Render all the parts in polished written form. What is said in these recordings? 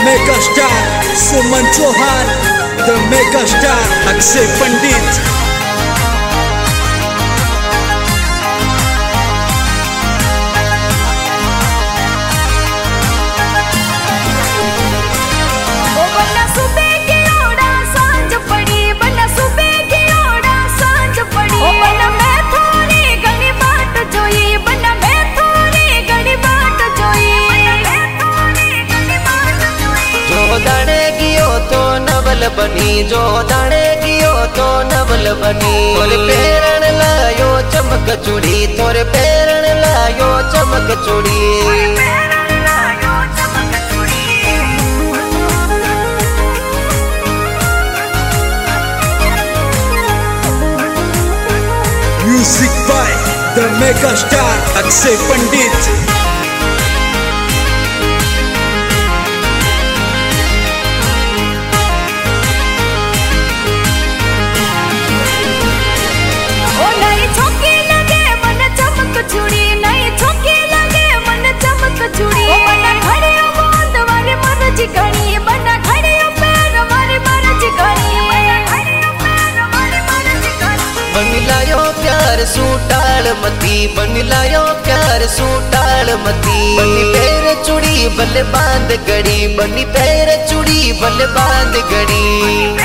Mega star Suman Chauhan, the mega star Akshay Pandit. बनी जो दाने गियो तो नवल बनी, तोरे पैरण लायो चमक चूड़ी, तोरे पैरण लायो चमक चूड़ी। Music by the mega star Akshay Pandit. बनिलायो प्यार सूटाल मती, बनिलायो प्यार सूटाल मती। बनी पैर चूड़ी बल बांध गड़ी, बनी पैर चूड़ी बल बांध गड़ी।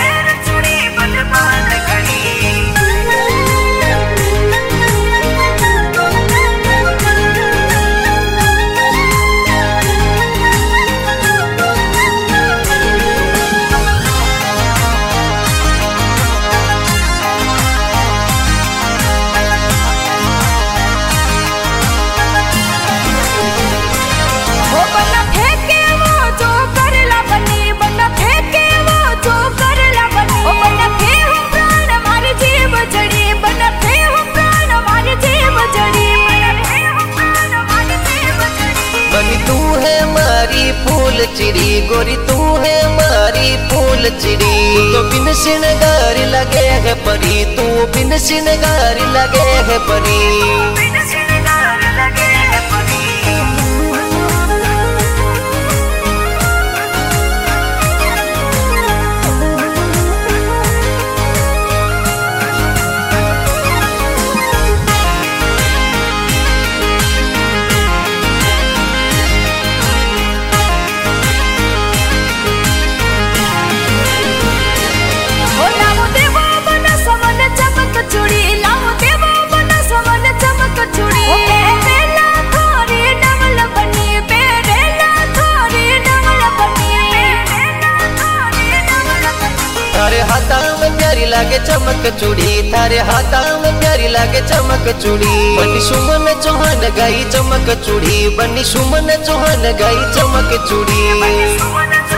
फूल चिड़ी गोरी तू है मारी फूल चिड़ी, तो बिन श्रृंगार लगे है परी, तू बिन श्रृंगार लगे है परी। थारे हाथा में प्यारी लागे चमक चूड़ी, थारे हाथा में प्यारी लागे चमक चूड़ी। बनी सुमन चौहान गाई चमक चूड़ी, बनी सुमन चौहान गाई चमक चूड़ी।